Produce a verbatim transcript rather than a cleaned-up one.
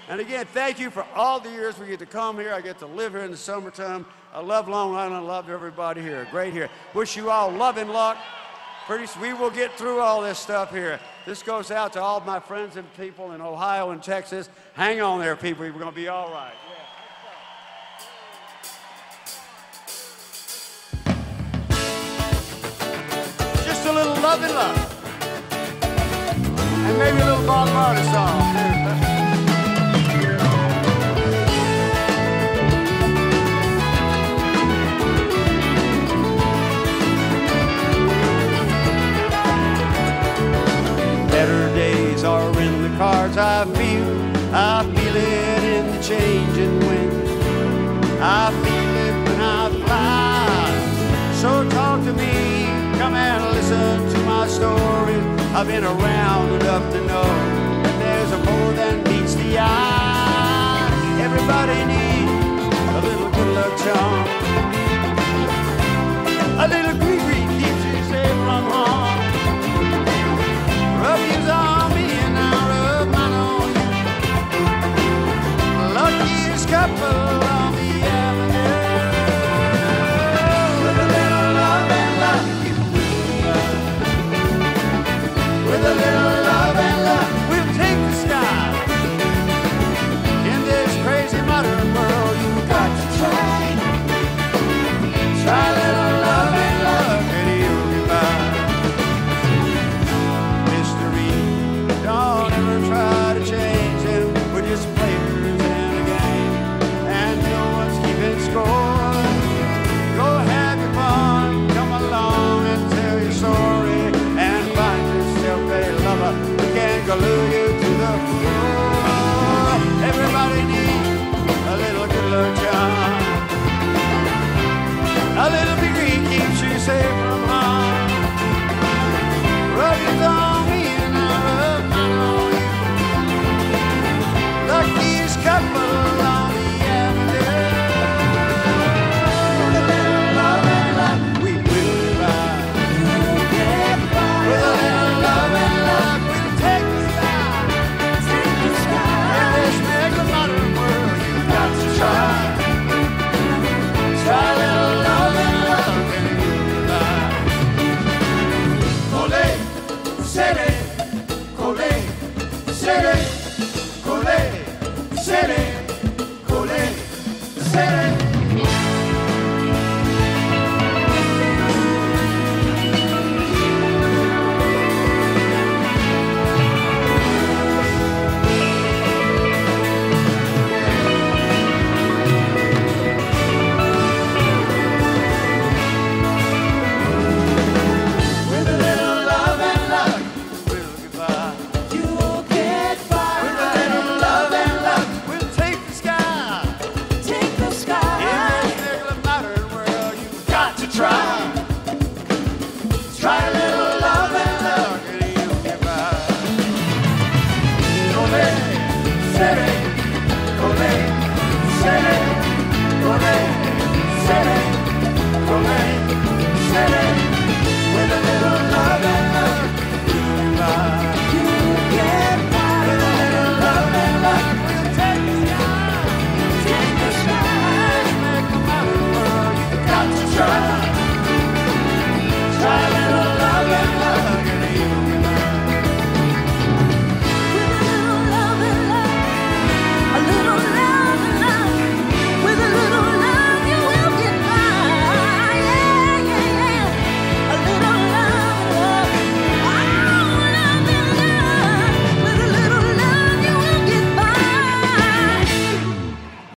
And again, thank you for all the years we get to come here. I get to live here in the summertime. I love Long Island. I love everybody here. Great here. Wish you all love and luck. Pretty soon, we will get through all this stuff here. This goes out to all my friends and people in Ohio and Texas. Hang on there, people. We're going to be all right. Yeah. Just a little love and love. And maybe a little Bob Marley song. Better days are in the cards, I feel. I feel it in the changing wind. I feel it when I fly. So talk to me, come and listen to my story. I've been around enough to know that there's a more than meets the eye. Everybody needs a little good luck charm. A little green keeps you safe from harm. Rub yours on me and I'll rub mine on you. Luckiest couple on the avenue. With a little love and luck, you will. With a little love and luck, we'll take the sky. In this crazy modern world, you've got to try. Try a little love and luck and you'll be by. Don't ever try to change him. We're just players in a game, and no one's keeping score. Go have your fun, come along and tell your story, and find yourself a lover who can glue you to the floor. Everybody needs a little good luck charm. A little degree keeps you safe from harm. Rub your on me and I'll rub mine on you. Luckiest couple on the avenue. With a little love and luck, we will get by. With a little love and luck, we'll take the sky. In this mega modern world, you've got to try. Try a little love and luck, and you'll get by. Ole, city. City, Cole, city, Cole, city.